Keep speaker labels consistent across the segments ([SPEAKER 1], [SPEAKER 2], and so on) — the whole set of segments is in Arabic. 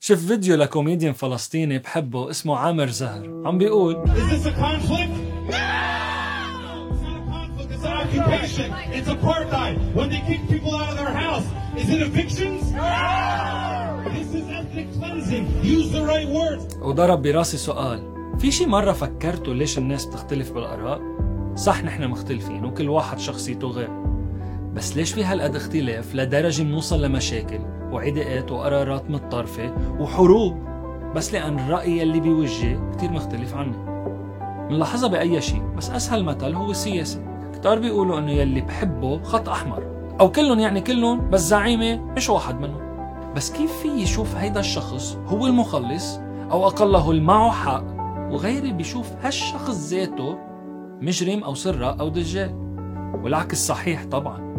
[SPEAKER 1] شوف فيديو لكوميديان فلسطيني بحبه اسمه عامر زهر عم بيقول
[SPEAKER 2] Is this a conflict? No! It's not a conflict, it's an occupation. It's apartheid. When they kick people out of their house, is it evictions? No! This is ethnic cleansing. Use the right words.
[SPEAKER 1] وضرب براسي سؤال، في شي مرة فكرتوا ليش الناس بتختلف بالآراء؟ صح نحن مختلفين وكل واحد شخصيته غير، بس ليش في هالقد اختلاف لدرجة منوصل لمشاكل وعداءات وقرارات متطرفة وحروب بس لأن الرأي اللي بيوجه كتير مختلف عني؟ منلاحظها بأي شيء، بس أسهل مثل هو السياسة. كتار بيقولوا إنه يلي بحبه خط أحمر، أو كلهم يعني كلهم بس زعيمة مش واحد منهم. بس كيف في يشوف هيدا الشخص هو المخلص أو أقله المعه حق، وغيري بيشوف هالشخص ذاته مجرم أو سراق أو دجال؟ والعكس صحيح طبعا.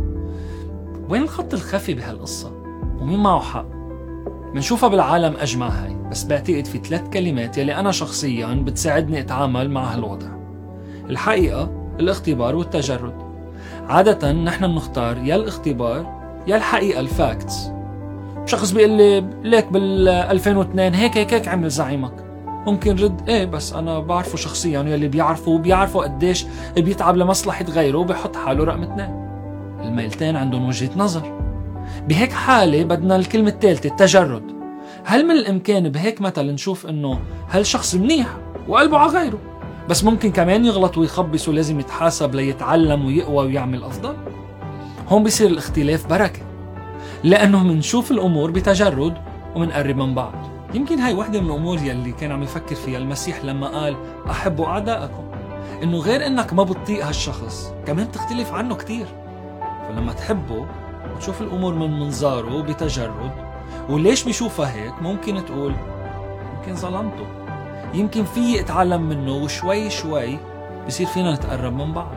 [SPEAKER 1] وين الخط الخفي بهالقصة؟ ومين معه حق؟ منشوفها بالعالم أجمع هاي، بس بعتقد في 3 كلمات يلي أنا شخصياً بتساعدني أتعامل مع هالوضع: الحقيقة، الاختبار، والتجرد. عادة نحن بنختار يا الاختبار يا الحقيقة، الفاكتس. شخص بيقول لي ليك بال2002 هيك عمل زعيمك، ممكن رد ايه بس أنا بعرفه شخصياً، يلي بيعرفوا قديش بيتعب لمصلحة غيره وبيحط حاله رقم 2. الميلتين عندهم وجهة نظر. بهيك حالة بدنا الكلمة الثالثة، التجرد. هل من الإمكان بهيك مثل نشوف إنه هالشخص منيح وقلبه على غيره، بس ممكن كمان يغلط ويخبص ولازم يتحاسب ليتعلم ويقوى ويعمل أفضل؟ هون بيصير الاختلاف بركة، لأنه منشوف الأمور بتجرد ومنقرب من بعض. يمكن هاي واحدة من الأمور يلي كان عم يفكر فيها المسيح لما قال أحبوا أعداءكم، إنه غير إنك ما بتطيق هالشخص كمان تختلف عنه كتير. فلما تحبه وتشوف الأمور من منظاره بتجرد وليش بيشوفها هيك، ممكن تقول يمكن ظلمته، يمكن فيي اتعلم منه، وشوي شوي بصير فينا نتقرب من بعض.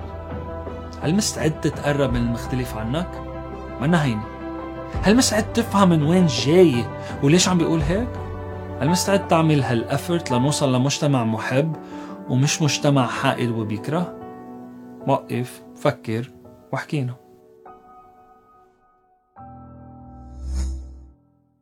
[SPEAKER 1] هل مستعد تتقرب من المختلف عنك؟ منا هيني. هل مستعد تفهم من وين جاي وليش عم بيقول هيك؟ هل مستعد تعمل هالأفرت لنوصل لمجتمع محب ومش مجتمع حائد وبيكره؟ وقف، فكر، واحكينا.